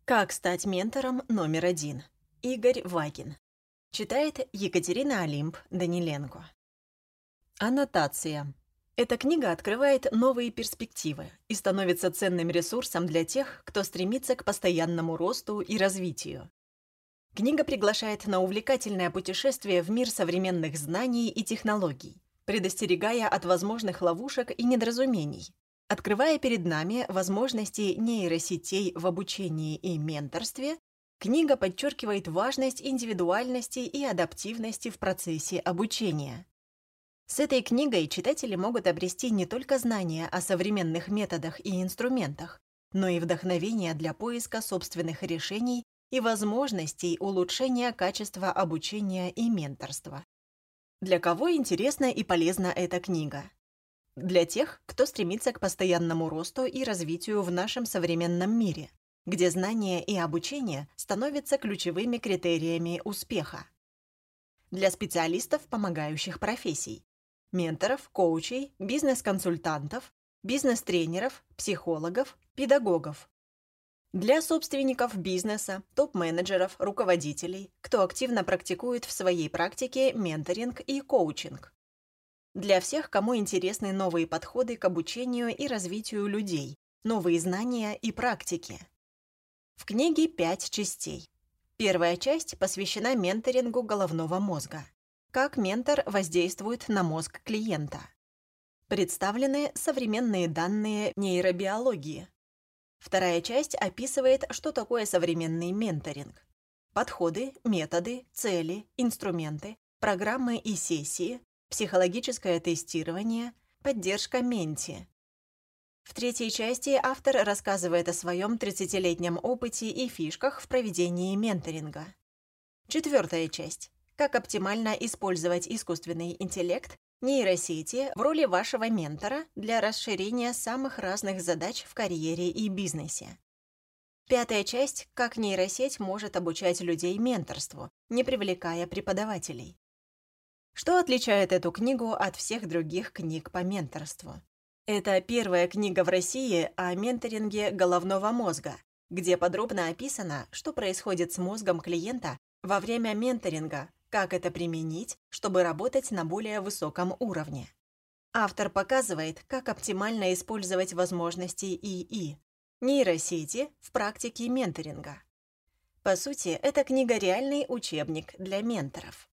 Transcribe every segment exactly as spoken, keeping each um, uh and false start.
Как стать ментором номер один? Игорь Вагин. Читает Екатерина Олимп-Даниленко. Аннотация. Эта книга открывает новые перспективы и становится ценным ресурсом для тех, кто стремится к постоянному росту и развитию. Книга приглашает на увлекательное путешествие в мир современных знаний и технологий, предостерегая от возможных ловушек и недоразумений, открывая перед нами возможности нейросетей в обучении и менторстве. Книга подчеркивает важность индивидуальности и адаптивности в процессе обучения. С этой книгой читатели могут обрести не только знания о современных методах и инструментах, но и вдохновение для поиска собственных решений и возможностей улучшения качества обучения и менторства. Для кого интересна и полезна эта книга? Для тех, кто стремится к постоянному росту и развитию в нашем современном мире, где знания и обучение становятся ключевыми критериями успеха. Для специалистов помогающих профессий, менторов, коучей, бизнес-консультантов, бизнес-тренеров, психологов, педагогов. Для собственников бизнеса, топ-менеджеров, руководителей, кто активно практикует в своей практике менторинг и коучинг. Для всех, кому интересны новые подходы к обучению и развитию людей, новые знания и практики. В книге пять частей. Первая часть посвящена менторингу головного мозга. Как ментор воздействует на мозг клиента. Представлены современные данные нейробиологии. Вторая часть описывает, что такое современный менторинг. Подходы, методы, цели, инструменты, программы и сессии, психологическое тестирование, поддержка менти. В третьей части автор рассказывает о своем тридцатилетнем опыте и фишках в проведении менторинга. Четвертая часть. Как оптимально использовать искусственный интеллект, нейросети в роли вашего ментора для расширения самых разных задач в карьере и бизнесе. Пятая часть. Как нейросеть может обучать людей менторству, не привлекая преподавателей. Что отличает эту книгу от всех других книг по менторству? Это первая книга в России о менторинге головного мозга, где подробно описано, что происходит с мозгом клиента во время менторинга, как это применить, чтобы работать на более высоком уровне. Автор показывает, как оптимально использовать возможности ИИ, нейросети в практике менторинга. По сути, эта книга реальный учебник для менторов.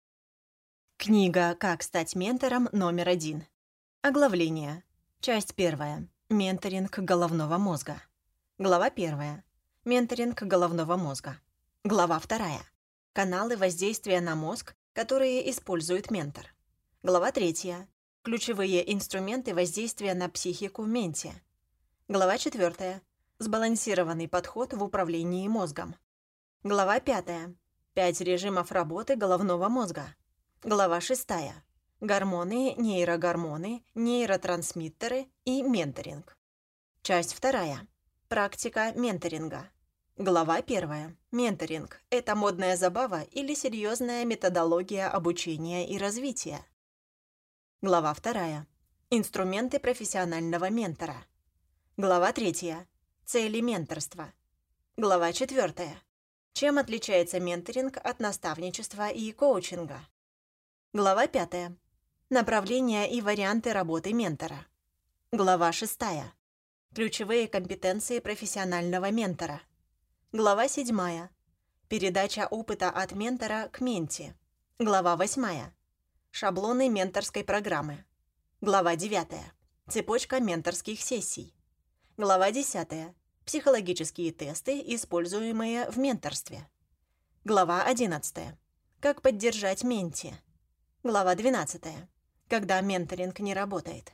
Книга «Как стать ментором номер один». Оглавление. Часть первая. Менторинг головного мозга. Глава первая. Менторинг головного мозга. Глава вторая. Каналы воздействия на мозг, которые использует ментор. Глава третья. Ключевые инструменты воздействия на психику менти. Глава четвертая. Сбалансированный подход в управлении мозгом. Глава пятая. Пять режимов работы головного мозга. Глава шестая. Гормоны, нейрогормоны, нейротрансмиттеры и менторинг. Часть вторая. Практика менторинга. Глава первая. Менторинг – это модная забава или серьезная методология обучения и развития. Глава вторая. Инструменты профессионального ментора. Глава третья. Цели менторства. Глава четвертая. Чем отличается менторинг от наставничества и коучинга? Глава пятая. Направления и варианты работы ментора. Глава шестая. Ключевые компетенции профессионального ментора. Глава седьмая. Передача опыта от ментора к менти. Глава восьмая. Шаблоны менторской программы. Глава девятая. Цепочка менторских сессий. Глава десятая. Психологические тесты, используемые в менторстве. Глава одиннадцатая. Как поддержать менти. Глава двенадцатая. Когда менторинг не работает.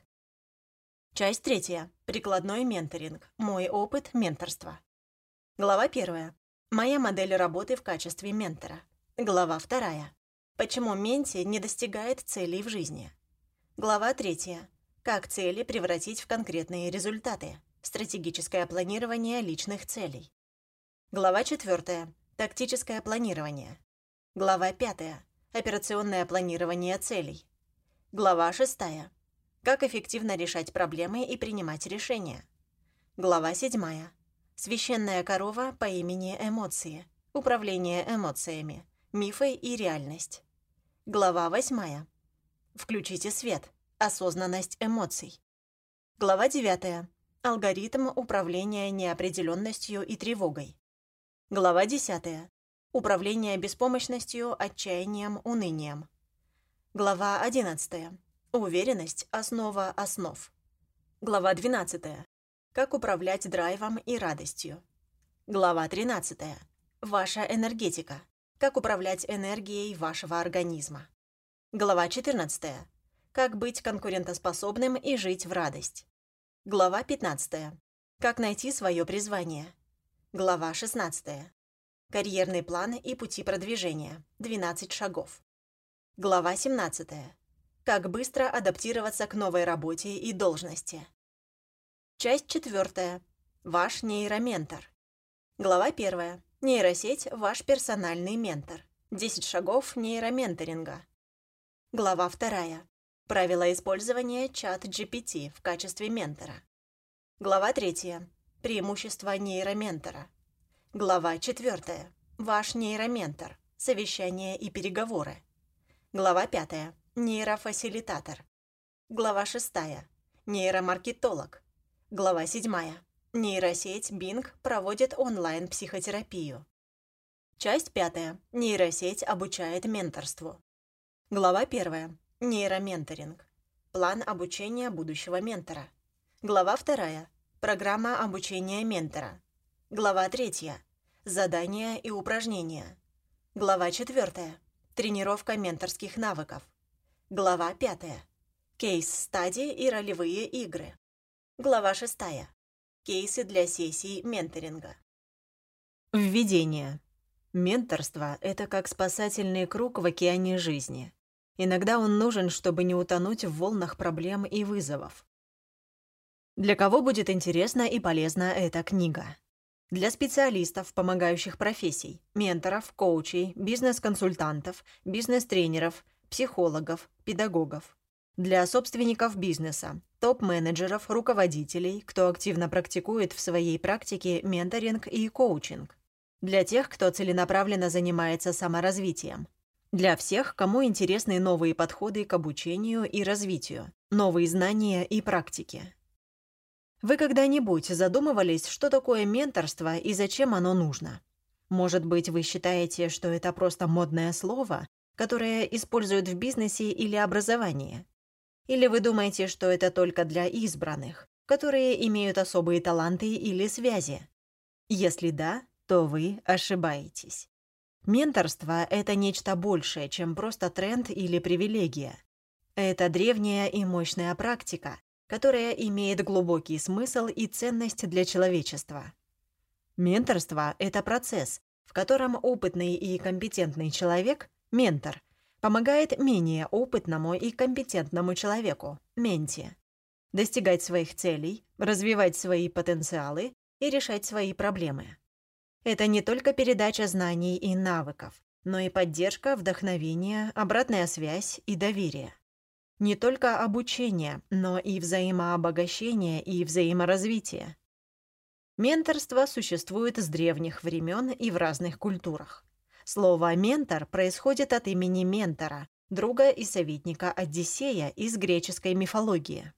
Часть третья. Прикладной менторинг. Мой опыт менторства. Глава первая. Моя модель работы в качестве ментора. Глава вторая. Почему менти не достигает целей в жизни. Глава третья. Как цели превратить в конкретные результаты. Стратегическое планирование личных целей. Глава четвертая. Тактическое планирование. Глава пятая. Операционное планирование целей. Глава шестая. Как эффективно решать проблемы и принимать решения. Глава седьмая. Священная корова по имени Эмоции. Управление эмоциями. Мифы и реальность. Глава восьмая. Включите свет. Осознанность эмоций. Глава девятая. Алгоритм управления неопределенностью и тревогой. Глава десятая. Управление беспомощностью, отчаянием, унынием. Глава одиннадцатая. Уверенность – основа основ. Глава двенадцатая. Как управлять драйвом и радостью. Глава тринадцатая. Ваша энергетика. Как управлять энергией вашего организма. Глава четырнадцатая. Как быть конкурентоспособным и жить в радость. Глава пятнадцатая. Как найти свое призвание. Глава шестнадцатая. Карьерный план и пути продвижения. двенадцать шагов. Глава семнадцатая. Как быстро адаптироваться к новой работе и должности. Часть четвертая. Ваш нейроментор. Глава первая. Нейросеть – ваш персональный ментор. десять шагов нейроменторинга. Глава вторая. Правила использования чат джи пи ти в качестве ментора. Глава третья. Преимущества нейроментора. Глава четвертая. Ваш нейроментор. Совещания и переговоры. Глава пятая. Нейрофасилитатор. Глава шестая. Нейромаркетолог. Глава седьмая. Нейросеть Bing проводит онлайн-психотерапию. Часть пятая. Нейросеть обучает менторству. Глава первая. Нейроменторинг. План обучения будущего ментора. Глава вторая. Программа обучения ментора. Глава третья. Задания и упражнения. Глава четвертая. Тренировка менторских навыков. Глава пятая. Кейс-стади и ролевые игры. Глава шестая. Кейсы для сессий менторинга. Введение. Менторство – это как спасательный круг в океане жизни. Иногда он нужен, чтобы не утонуть в волнах проблем и вызовов. Для кого будет интересна и полезна эта книга? Для специалистов, помогающих профессий, менторов, коучей, бизнес-консультантов, бизнес-тренеров, психологов, педагогов. Для собственников бизнеса, топ-менеджеров, руководителей, кто активно практикует в своей практике менторинг и коучинг. Для тех, кто целенаправленно занимается саморазвитием. Для всех, кому интересны новые подходы к обучению и развитию, новые знания и практики. Вы когда-нибудь задумывались, что такое менторство и зачем оно нужно? Может быть, вы считаете, что это просто модное слово, которое используют в бизнесе или образовании? Или вы думаете, что это только для избранных, которые имеют особые таланты или связи? Если да, то вы ошибаетесь. Менторство – это нечто большее, чем просто тренд или привилегия. Это древняя и мощная практика, которая имеет глубокий смысл и ценность для человечества. Менторство – это процесс, в котором опытный и компетентный человек, ментор, помогает менее опытному и компетентному человеку, менти, достигать своих целей, развивать свои потенциалы и решать свои проблемы. Это не только передача знаний и навыков, но и поддержка, вдохновение, обратная связь и доверие. Не только обучение, но и взаимообогащение и взаиморазвитие. Менторство существует с древних времен и в разных культурах. Слово «ментор» происходит от имени Ментора, друга и советника Одиссея из греческой мифологии.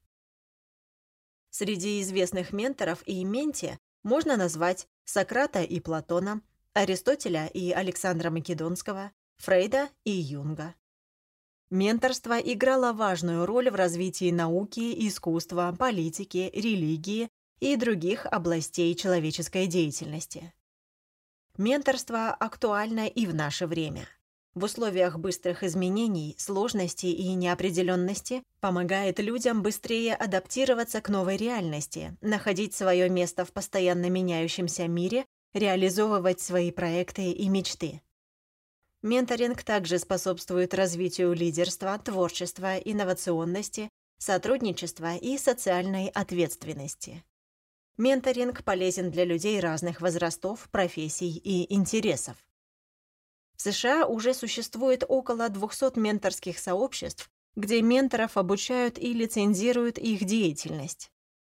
Среди известных менторов и менти можно назвать Сократа и Платона, Аристотеля и Александра Македонского, Фрейда и Юнга. Менторство играло важную роль в развитии науки, искусства, политики, религии и других областей человеческой деятельности. Менторство актуально и в наше время. В условиях быстрых изменений, сложностей и неопределенности помогает людям быстрее адаптироваться к новой реальности, находить свое место в постоянно меняющемся мире, реализовывать свои проекты и мечты. Менторинг также способствует развитию лидерства, творчества, инновационности, сотрудничества и социальной ответственности. Менторинг полезен для людей разных возрастов, профессий и интересов. В США уже существует около двухсот менторских сообществ, где менторов обучают и лицензируют их деятельность.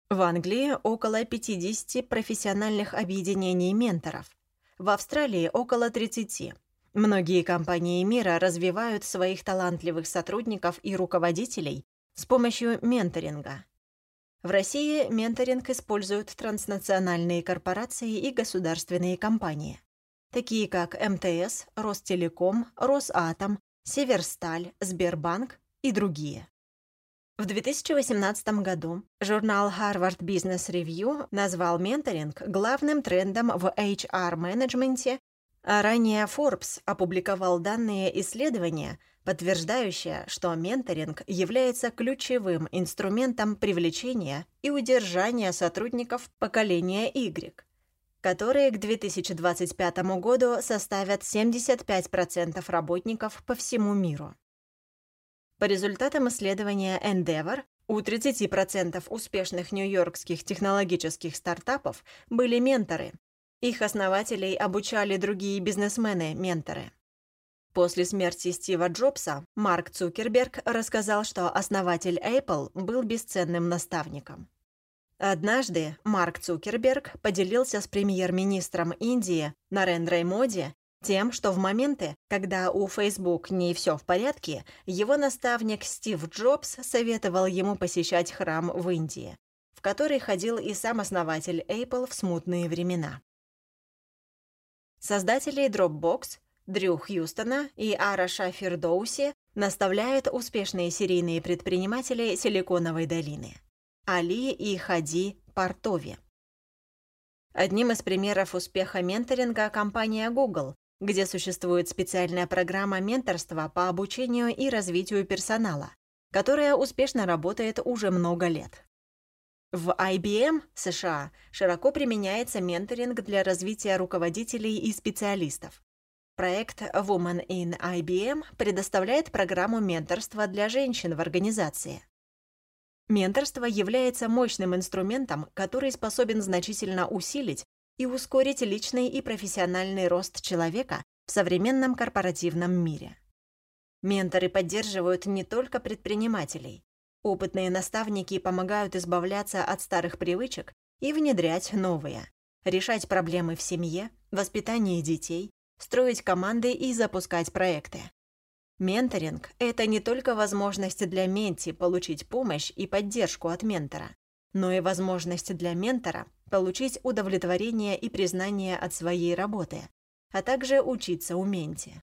В Англии около пятидесяти профессиональных объединений менторов. В Австралии около тридцати. Многие компании мира развивают своих талантливых сотрудников и руководителей с помощью менторинга. В России менторинг используют транснациональные корпорации и государственные компании, такие как эм тэ эс, Ростелеком, Росатом, Северсталь, Сбербанк и другие. В две тысячи восемнадцатом году журнал Harvard Business Review назвал менторинг главным трендом в эйч ар-менеджменте, а ранее Forbes опубликовал данные исследования, подтверждающие, что менторинг является ключевым инструментом привлечения и удержания сотрудников поколения Y, которые к две тысячи двадцать пятому году составят семьдесят пять процентов работников по всему миру. По результатам исследования Endeavor, у тридцати процентов успешных нью-йоркских технологических стартапов были менторы. Их основателей обучали другие бизнесмены-менторы. После смерти Стива Джобса Марк Цукерберг рассказал, что основатель Apple был бесценным наставником. Однажды Марк Цукерберг поделился с премьер-министром Индии Нарендрой Моди тем, что в моменты, когда у Facebook не все в порядке, его наставник Стив Джобс советовал ему посещать храм в Индии, в который ходил и сам основатель Apple в смутные времена. Создатели Dropbox Дрю Хьюстона и Араша Фирдоуси наставляют успешные серийные предприниматели Силиконовой долины Али и Хади Партови. Одним из примеров успеха менторинга компания Google, где существует специальная программа менторства по обучению и развитию персонала, которая успешно работает уже много лет. В ай би эм США широко применяется менторинг для развития руководителей и специалистов. Проект Women in ай би эм предоставляет программу менторства для женщин в организации. Менторство является мощным инструментом, который способен значительно усилить и ускорить личный и профессиональный рост человека в современном корпоративном мире. Менторы поддерживают не только предпринимателей. Опытные наставники помогают избавляться от старых привычек и внедрять новые, решать проблемы в семье, воспитании детей, строить команды и запускать проекты. Менторинг – это не только возможность для менти получить помощь и поддержку от ментора, но и возможность для ментора получить удовлетворение и признание от своей работы, а также учиться у менти.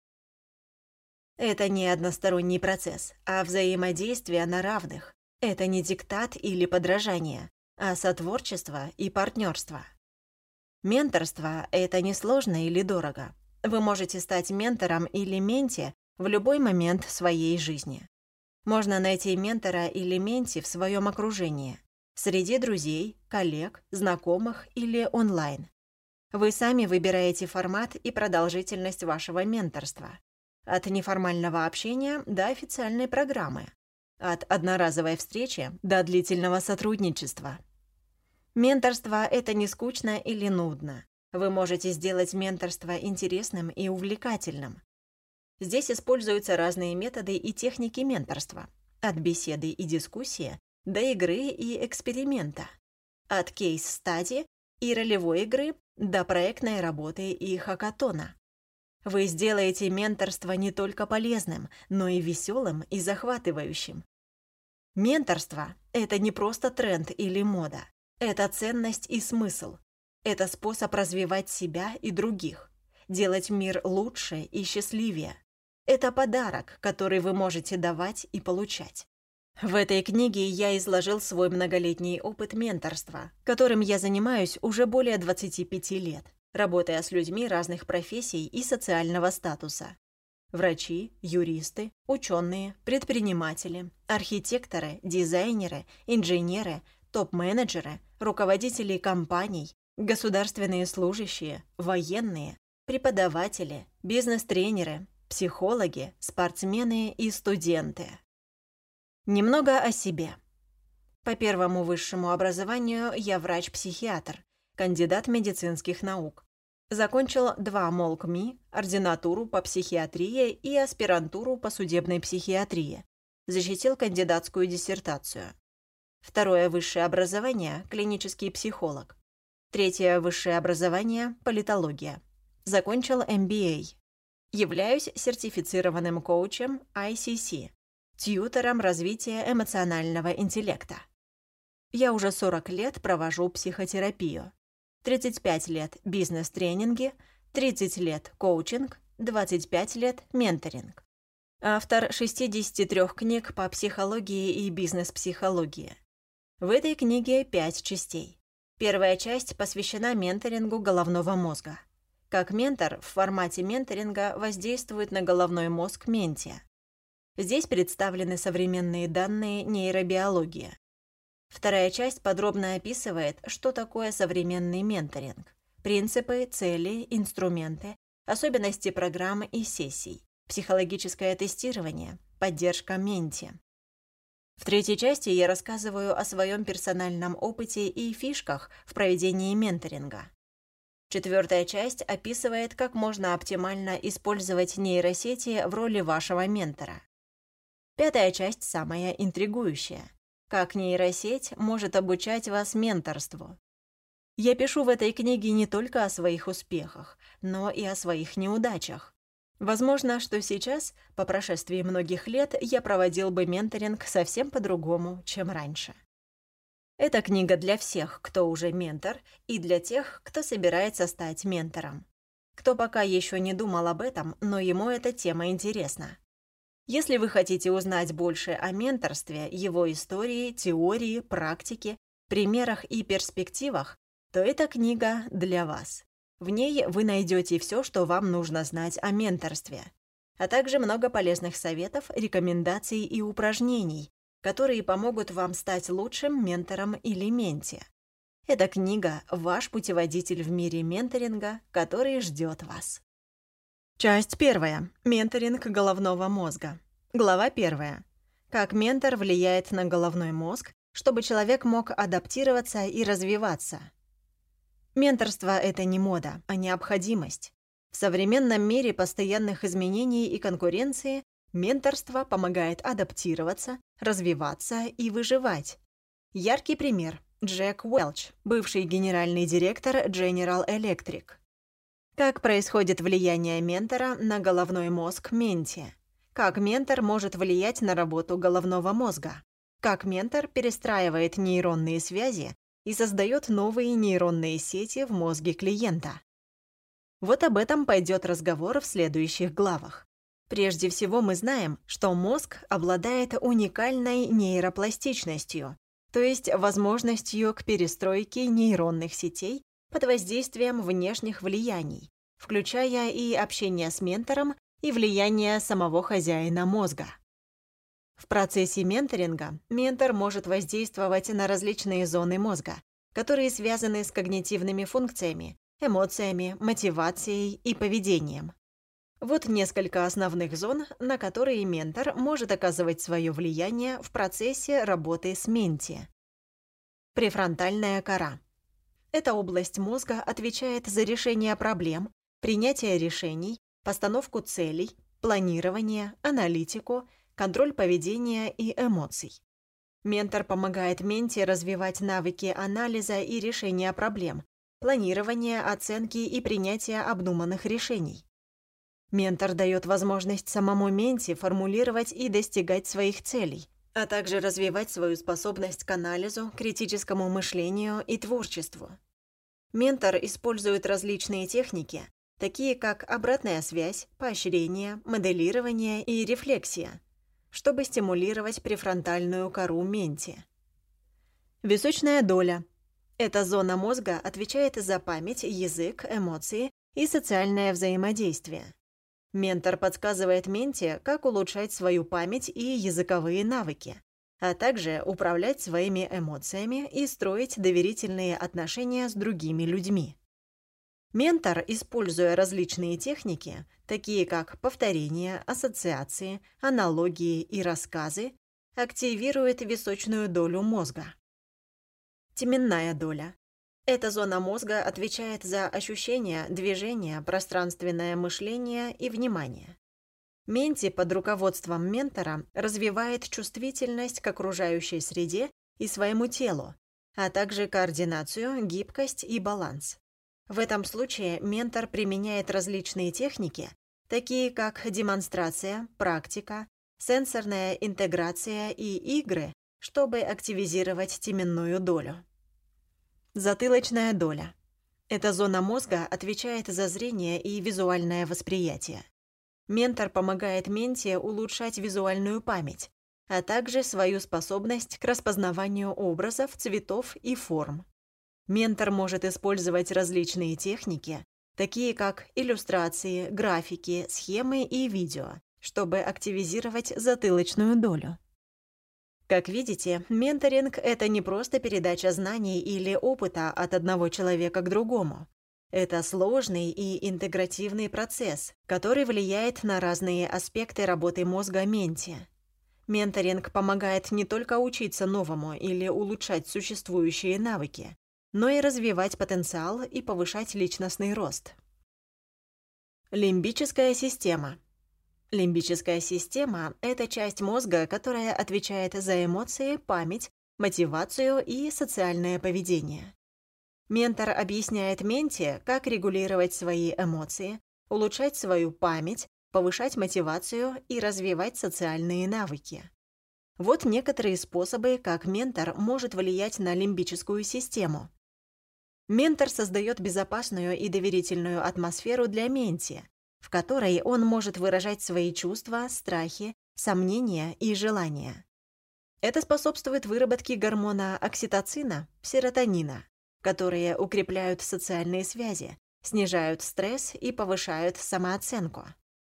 Это не односторонний процесс, а взаимодействие на равных. Это не диктат или подражание, а сотворчество и партнерство. Менторство – это не сложно или дорого. Вы можете стать ментором или менти в любой момент своей жизни. Можно найти ментора или менти в своем окружении, среди друзей, коллег, знакомых или онлайн. Вы сами выбираете формат и продолжительность вашего менторства. От неформального общения до официальной программы. От одноразовой встречи до длительного сотрудничества. Менторство – это не скучно или нудно. Вы можете сделать менторство интересным и увлекательным. Здесь используются разные методы и техники менторства. От беседы и дискуссии до игры и эксперимента. От кейс-стади и ролевой игры до проектной работы и хакатона. Вы сделаете менторство не только полезным, но и веселым и захватывающим. Менторство – это не просто тренд или мода. Это ценность и смысл. Это способ развивать себя и других, делать мир лучше и счастливее. Это подарок, который вы можете давать и получать. В этой книге я изложил свой многолетний опыт менторства, которым я занимаюсь уже более двадцати пяти лет, работая с людьми разных профессий и социального статуса. Врачи, юристы, ученые, предприниматели, архитекторы, дизайнеры, инженеры, топ-менеджеры, руководители компаний, государственные служащие, военные, преподаватели, бизнес-тренеры, психологи, спортсмены и студенты. Немного о себе. По первому высшему образованию я врач-психиатр, кандидат медицинских наук. Закончил два МолКМИ, ординатуру по психиатрии и аспирантуру по судебной психиатрии. Защитил кандидатскую диссертацию. Второе высшее образование – клинический психолог. Третье высшее образование – политология. Закончил эм би эй. Являюсь сертифицированным коучем ай си си, тьютором развития эмоционального интеллекта. Я уже сорок лет провожу психотерапию. тридцать пять лет бизнес-тренинги, тридцать лет коучинг, двадцать пять лет менторинг. Автор шестидесяти трёх книг по психологии и бизнес-психологии. В этой книге пять частей. Первая часть посвящена менторингу головного мозга. Как ментор в формате менторинга воздействует на головной мозг менти. Здесь представлены современные данные нейробиологии. Вторая часть подробно описывает, что такое современный менторинг, принципы, цели, инструменты, особенности программы и сессий, психологическое тестирование, поддержка менти. В третьей части я рассказываю о своем персональном опыте и фишках в проведении менторинга. Четвертая часть описывает, как можно оптимально использовать нейросети в роли вашего ментора. Пятая часть самая интригующая. Как нейросеть может обучать вас менторству. Я пишу в этой книге не только о своих успехах, но и о своих неудачах. Возможно, что сейчас, по прошествии многих лет, я проводил бы менторинг совсем по-другому, чем раньше. Эта книга для всех, кто уже ментор, и для тех, кто собирается стать ментором. Кто пока еще не думал об этом, но ему эта тема интересна. Если вы хотите узнать больше о менторстве, его истории, теории, практике, примерах и перспективах, то эта книга для вас. В ней вы найдете все, что вам нужно знать о менторстве, а также много полезных советов, рекомендаций и упражнений, которые помогут вам стать лучшим ментором или менти. Эта книга – ваш путеводитель в мире менторинга, который ждет вас. Часть первая. Менторинг головного мозга. Глава первая. Как ментор влияет на головной мозг, чтобы человек мог адаптироваться и развиваться. Менторство – это не мода, а необходимость. В современном мире постоянных изменений и конкуренции менторство помогает адаптироваться, развиваться и выживать. Яркий пример – Джек Уэлч, бывший генеральный директор General Electric. Как происходит влияние ментора на головной мозг менти? Как ментор может влиять на работу головного мозга? Как ментор перестраивает нейронные связи и создает новые нейронные сети в мозге клиента? Вот об этом пойдет разговор в следующих главах. Прежде всего мы знаем, что мозг обладает уникальной нейропластичностью, то есть возможностью к перестройке нейронных сетей под воздействием внешних влияний, включая и общение с ментором и влияние самого хозяина мозга. В процессе менторинга ментор может воздействовать на различные зоны мозга, которые связаны с когнитивными функциями, эмоциями, мотивацией и поведением. Вот несколько основных зон, на которые ментор может оказывать свое влияние в процессе работы с менти. Префронтальная кора. Эта область мозга отвечает за решение проблем, принятие решений, постановку целей, планирование, аналитику, контроль поведения и эмоций. Ментор помогает менти развивать навыки анализа и решения проблем, планирования, оценки и принятия обдуманных решений. Ментор дает возможность самому менти формулировать и достигать своих целей, а также развивать свою способность к анализу, критическому мышлению и творчеству. Ментор использует различные техники, такие как обратная связь, поощрение, моделирование и рефлексия, чтобы стимулировать префронтальную кору менти. Височная доля. Эта зона мозга отвечает за память, язык, эмоции и социальное взаимодействие. Ментор подсказывает менти, как улучшать свою память и языковые навыки, а также управлять своими эмоциями и строить доверительные отношения с другими людьми. Ментор, используя различные техники, такие как повторение, ассоциации, аналогии и рассказы, активирует височную долю мозга. Теменная доля. Эта зона мозга отвечает за ощущения, движения, пространственное мышление и внимание. Менти под руководством ментора развивает чувствительность к окружающей среде и своему телу, а также координацию, гибкость и баланс. В этом случае ментор применяет различные техники, такие как демонстрация, практика, сенсорная интеграция и игры, чтобы активизировать теменную долю. Затылочная доля. Эта зона мозга отвечает за зрение и визуальное восприятие. Ментор помогает менте улучшать визуальную память, а также свою способность к распознаванию образов, цветов и форм. Ментор может использовать различные техники, такие как иллюстрации, графики, схемы и видео, чтобы активизировать затылочную долю. Как видите, менторинг – это не просто передача знаний или опыта от одного человека к другому. Это сложный и интегративный процесс, который влияет на разные аспекты работы мозга менти. Менторинг помогает не только учиться новому или улучшать существующие навыки, но и развивать потенциал и повышать личностный рост. Лимбическая система. Лимбическая система – это часть мозга, которая отвечает за эмоции, память, мотивацию и социальное поведение. Ментор объясняет менте, как регулировать свои эмоции, улучшать свою память, повышать мотивацию и развивать социальные навыки. Вот некоторые способы, как ментор может влиять на лимбическую систему. Ментор создает безопасную и доверительную атмосферу для менти, в которой он может выражать свои чувства, страхи, сомнения и желания. Это способствует выработке гормона окситоцина, серотонина, которые укрепляют социальные связи, снижают стресс и повышают самооценку.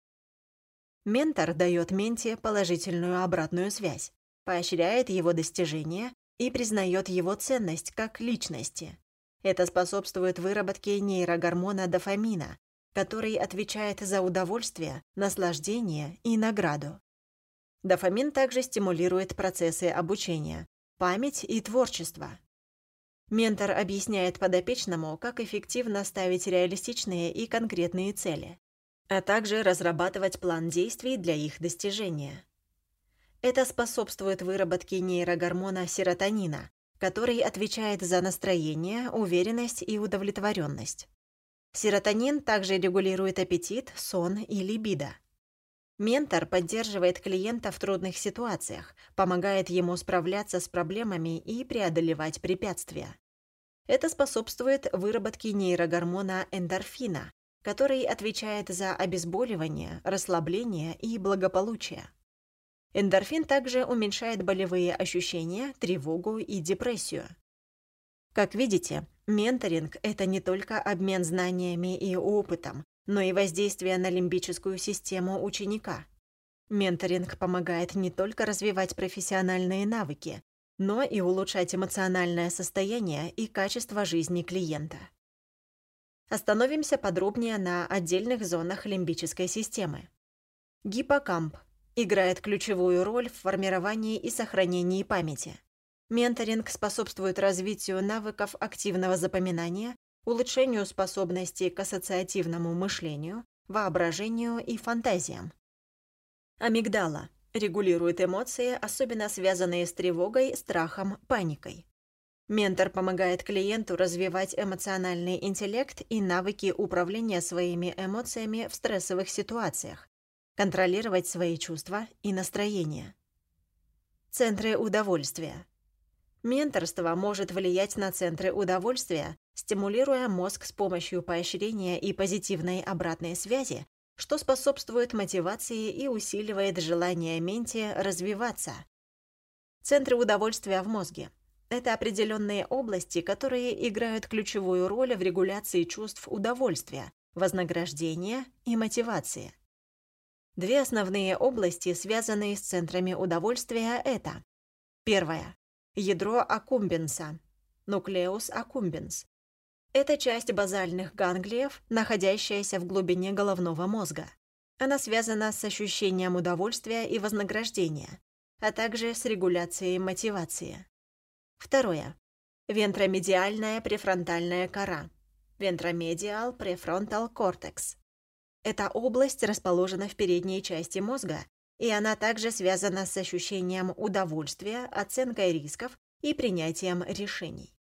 Ментор дает менте положительную обратную связь, поощряет его достижения и признает его ценность как личности. Это способствует выработке нейрогормона дофамина, который отвечает за удовольствие, наслаждение и награду. Дофамин также стимулирует процессы обучения, память и творчество. Ментор объясняет подопечному, как эффективно ставить реалистичные и конкретные цели, а также разрабатывать план действий для их достижения. Это способствует выработке нейрогормона серотонина, который отвечает за настроение, уверенность и удовлетворенность. Серотонин также регулирует аппетит, сон и либидо. Ментор поддерживает клиента в трудных ситуациях, помогает ему справляться с проблемами и преодолевать препятствия. Это способствует выработке нейрогормона эндорфина, который отвечает за обезболивание, расслабление и благополучие. Эндорфин также уменьшает болевые ощущения, тревогу и депрессию. Как видите, менторинг – это не только обмен знаниями и опытом, но и воздействие на лимбическую систему ученика. Менторинг помогает не только развивать профессиональные навыки, но и улучшать эмоциональное состояние и качество жизни клиента. Остановимся подробнее на отдельных зонах лимбической системы. Гиппокамп играет ключевую роль в формировании и сохранении памяти. Менторинг способствует развитию навыков активного запоминания, улучшению способностей к ассоциативному мышлению, воображению и фантазиям. Амигдала регулирует эмоции, особенно связанные с тревогой, страхом, паникой. Ментор помогает клиенту развивать эмоциональный интеллект и навыки управления своими эмоциями в стрессовых ситуациях, контролировать свои чувства и настроение. Центры удовольствия. Менторство может влиять на центры удовольствия, стимулируя мозг с помощью поощрения и позитивной обратной связи, что способствует мотивации и усиливает желание менти развиваться. Центры удовольствия в мозге – это определенные области, которые играют ключевую роль в регуляции чувств удовольствия, вознаграждения и мотивации. Две основные области, связанные с центрами удовольствия, это: первое – ядро аккумбенса, нуклеус аккумбенс. Это часть базальных ганглиев, находящаяся в глубине головного мозга. Она связана с ощущением удовольствия и вознаграждения, а также с регуляцией мотивации. Второе – вентромедиальная префронтальная кора, ventral prefrontal cortex. Эта область расположена в передней части мозга, и она также связана с ощущением удовольствия, оценкой рисков и принятием решений.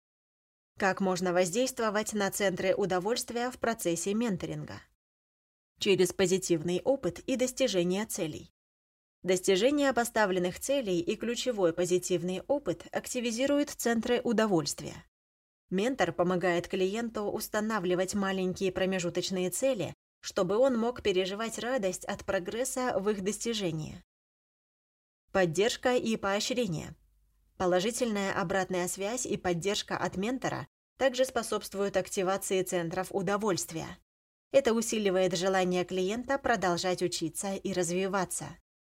Как можно воздействовать на центры удовольствия в процессе менторинга? Через позитивный опыт и достижение целей. Достижение поставленных целей и ключевой позитивный опыт активизируют центры удовольствия. Ментор помогает клиенту устанавливать маленькие промежуточные цели, чтобы он мог переживать радость от прогресса в их достижении. Поддержка и поощрение. Положительная обратная связь и поддержка от ментора также способствуют активации центров удовольствия. Это усиливает желание клиента продолжать учиться и развиваться.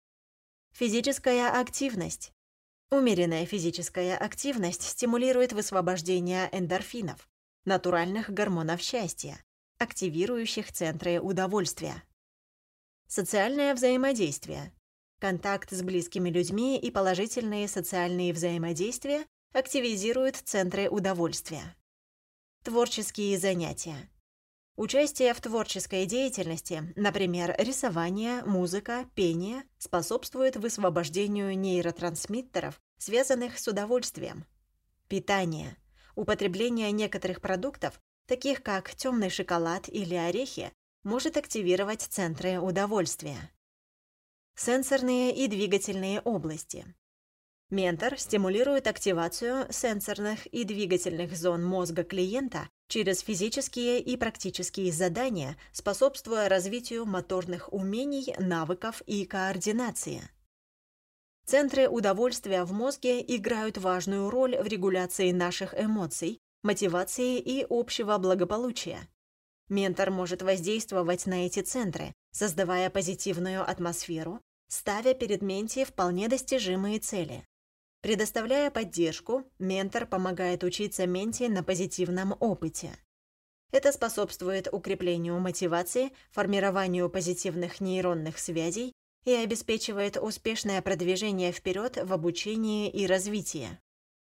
Физическая активность. Умеренная физическая активность стимулирует высвобождение эндорфинов, натуральных гормонов счастья, активирующих центры удовольствия. Социальное взаимодействие. Контакт с близкими людьми и положительные социальные взаимодействия активизируют центры удовольствия. Творческие занятия. Участие в творческой деятельности, например, рисование, музыка, пение, способствует высвобождению нейротрансмиттеров, связанных с удовольствием. Питание. Употребление некоторых продуктов, таких как темный шоколад или орехи, может активировать центры удовольствия. Сенсорные и двигательные области. Ментор стимулирует активацию сенсорных и двигательных зон мозга клиента через физические и практические задания, способствуя развитию моторных умений, навыков и координации. Центры удовольствия в мозге играют важную роль в регуляции наших эмоций, мотивации и общего благополучия. Ментор может воздействовать на эти центры, создавая позитивную атмосферу, ставя перед менти вполне достижимые цели. Предоставляя поддержку, ментор помогает учиться менти на позитивном опыте. Это способствует укреплению мотивации, формированию позитивных нейронных связей и обеспечивает успешное продвижение вперед в обучении и развитии.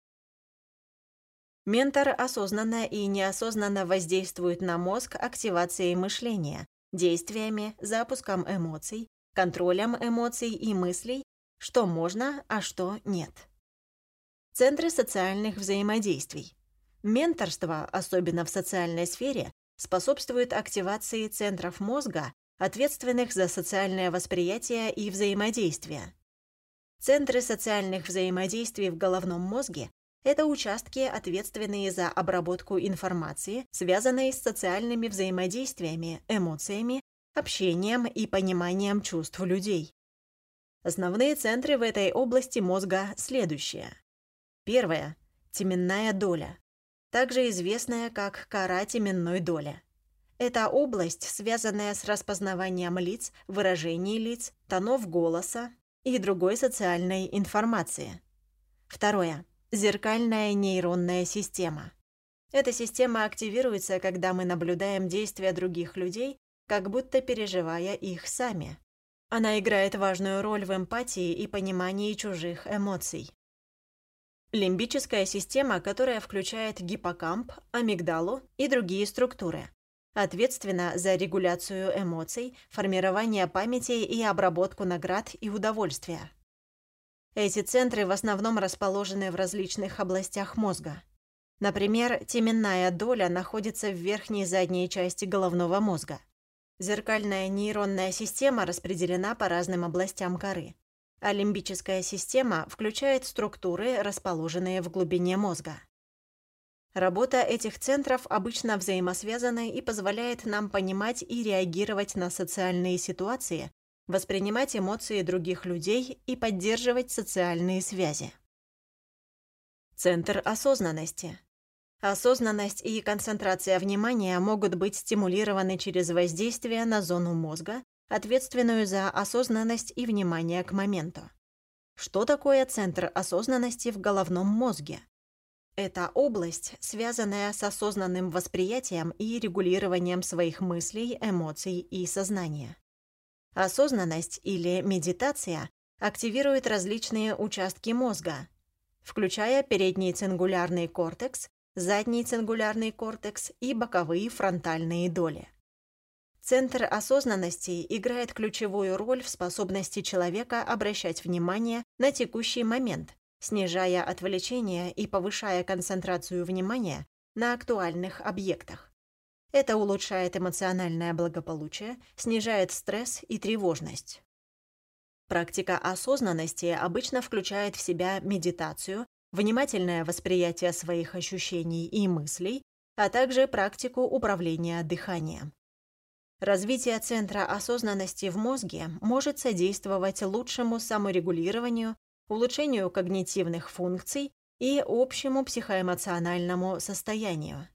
Ментор осознанно и неосознанно воздействует на мозг активацией мышления, действиями, запуском эмоций, контролем эмоций и мыслей, что можно, а что нет. Центры социальных взаимодействий. Менторство, особенно в социальной сфере, способствует активации центров мозга, ответственных за социальное восприятие и взаимодействие. Центры социальных взаимодействий в головном мозге – это участки, ответственные за обработку информации, связанной с социальными взаимодействиями, эмоциями, общением и пониманием чувств людей. Основные центры в этой области мозга следующие. Первое – теменная доля, также известная как кора теменной доли. Это область, связанная с распознаванием лиц, выражений лиц, тонов голоса и другой социальной информации. Второе – зеркальная нейронная система. Эта система активируется, когда мы наблюдаем действия других людей, как будто переживая их сами. Она играет важную роль в эмпатии и понимании чужих эмоций. Лимбическая система, которая включает гиппокамп, амигдалу и другие структуры, ответственна за регуляцию эмоций, формирование памяти и обработку наград и удовольствия. Эти центры в основном расположены в различных областях мозга. Например, теменная доля находится в верхней задней части головного мозга. Зеркальная нейронная система распределена по разным областям коры. А лимбическая система включает структуры, расположенные в глубине мозга. Работа этих центров обычно взаимосвязана и позволяет нам понимать и реагировать на социальные ситуации, воспринимать эмоции других людей и поддерживать социальные связи. Центр осознанности. Осознанность и концентрация внимания могут быть стимулированы через воздействие на зону мозга, ответственную за осознанность и внимание к моменту. Что такое центр осознанности в головном мозге? Это область, связанная с осознанным восприятием и регулированием своих мыслей, эмоций и сознания. Осознанность или медитация активирует различные участки мозга, включая передний цингулярный кортекс, задний цингулярный кортекс и боковые фронтальные доли. Центр осознанности играет ключевую роль в способности человека обращать внимание на текущий момент, снижая отвлечение и повышая концентрацию внимания на актуальных объектах. Это улучшает эмоциональное благополучие, снижает стресс и тревожность. Практика осознанности обычно включает в себя медитацию, внимательное восприятие своих ощущений и мыслей, а также практику управления дыханием. Развитие центра осознанности в мозге может содействовать лучшему саморегулированию, улучшению когнитивных функций и общему психоэмоциональному состоянию.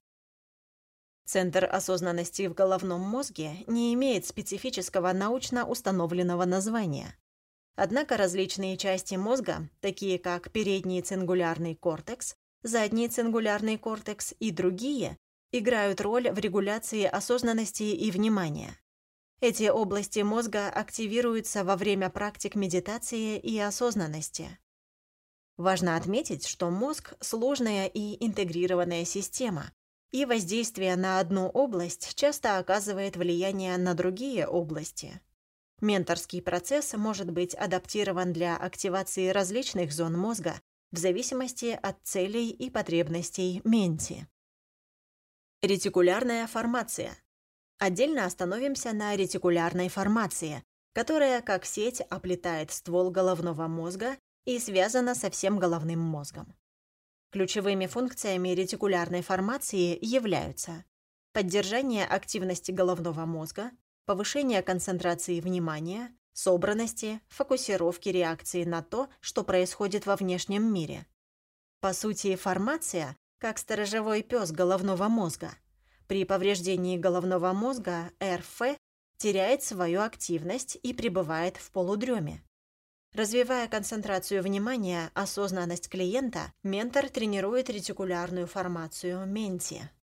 Центр осознанности в головном мозге не имеет специфического научно установленного названия. Однако различные части мозга, такие как передний цингулярный кортекс, задний цингулярный кортекс и другие, играют роль в регуляции осознанности и внимания. Эти области мозга активируются во время практик медитации и осознанности. Важно отметить, что мозг – сложная и интегрированная система, и воздействие на одну область часто оказывает влияние на другие области. Менторский процесс может быть адаптирован для активации различных зон мозга в зависимости от целей и потребностей менти. Ретикулярная формация. Отдельно остановимся на ретикулярной формации, которая как сеть оплетает ствол головного мозга и связана со всем головным мозгом. Ключевыми функциями ретикулярной формации являются поддержание активности головного мозга, повышение концентрации внимания, собранности, фокусировки реакции на то, что происходит во внешнем мире. По сути, формация, как сторожевой пес головного мозга, при повреждении головного мозга эр эф теряет свою активность и пребывает в полудреме. Развивая концентрацию внимания, осознанность клиента, ментор тренирует ретикулярную формацию менти.